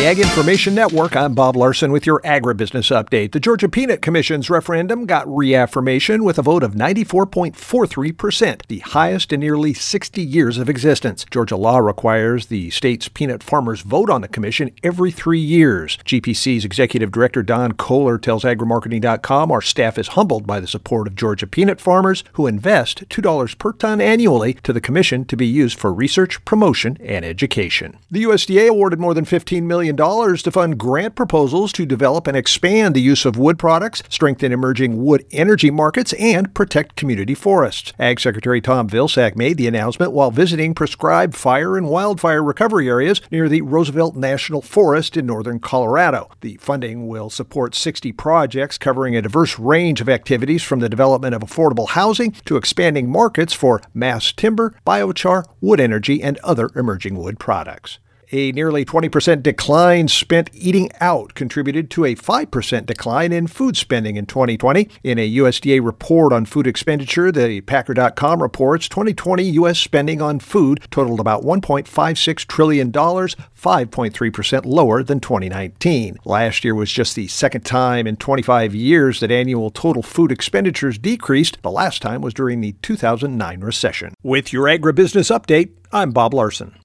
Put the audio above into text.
the Ag Information Network, I'm Bob Larson with your agribusiness update. The Georgia Peanut Commission's referendum got reaffirmation with a vote of 94.43%, the highest in nearly 60 years of existence. Georgia law requires the state's peanut farmers vote on the commission every 3 years. GPC's Executive Director Don Kohler tells agrimarketing.com our staff is humbled by the support of Georgia peanut farmers who invest $2 per ton annually to the commission to be used for research, promotion, and education. The USDA awarded more than $15 million to fund grant proposals to develop and expand the use of wood products, strengthen emerging wood energy markets, and protect community forests. Ag Secretary Tom Vilsack made the announcement while visiting prescribed fire and wildfire recovery areas near the Roosevelt National Forest in northern Colorado. The funding will support 60 projects covering a diverse range of activities from the development of affordable housing to expanding markets for mass timber, biochar, wood energy, and other emerging wood products. A nearly 20% decline spent eating out contributed to a 5% decline in food spending in 2020. In a USDA report on food expenditure, the Packer.com reports 2020 U.S. spending on food totaled about $1.56 trillion, 5.3% lower than 2019. Last year was just the second time in 25 years that annual total food expenditures decreased. The last time was during the 2009 recession. With your agribusiness update, I'm Bob Larson.